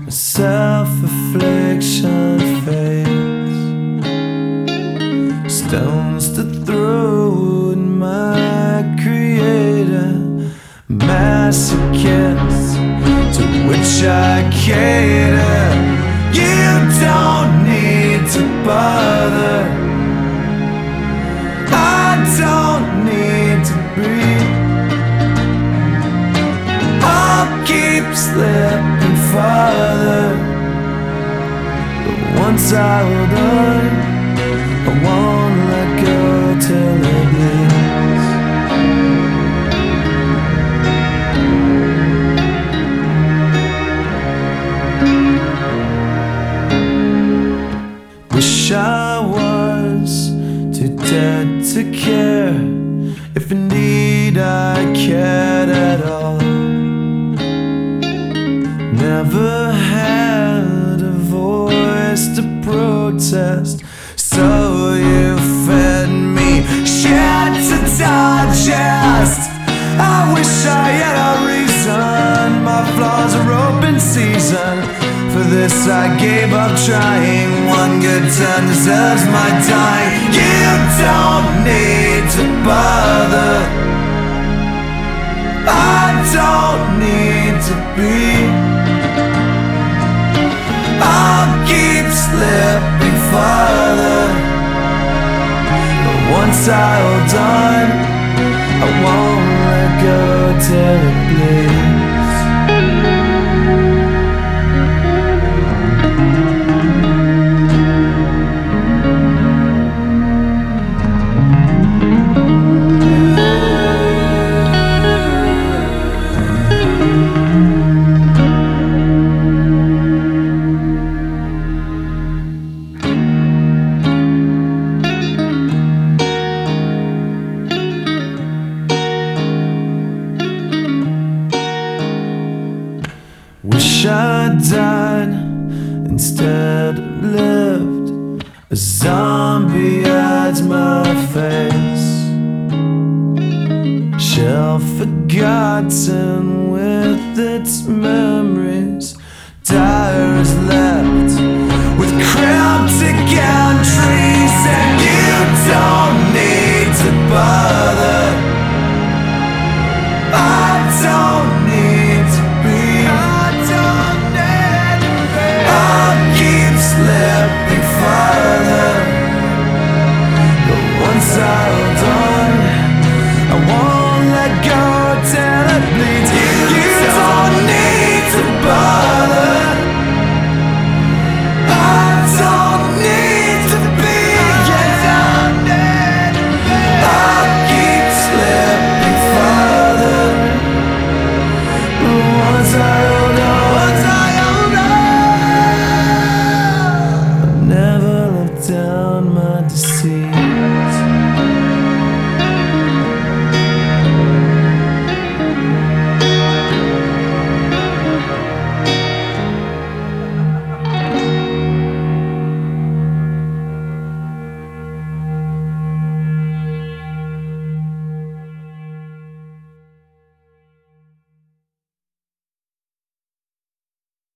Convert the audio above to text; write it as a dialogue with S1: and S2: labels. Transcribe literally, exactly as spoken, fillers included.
S1: self-affliction fades, stones to throw at my creator, masochists to which I cater. You don't need to bother, I don't need to breathe. I'll keep slipping farther, but once I hold on, I won't let go till it bleeds. Wish I was too dead to care, if indeed I cared at all. Never had a voice to protest, so you fed me shit to digest. I wish I had a reason, my flaws are open season. For this I gave up trying, one good turn deserves my time. You don't need to bother, I don't need to be. I'll keep slipping farther, but once I hold on, I won't let go till it bleeds. Wish I died instead of lived, a zombie hides my face, shell forgotten with its memory.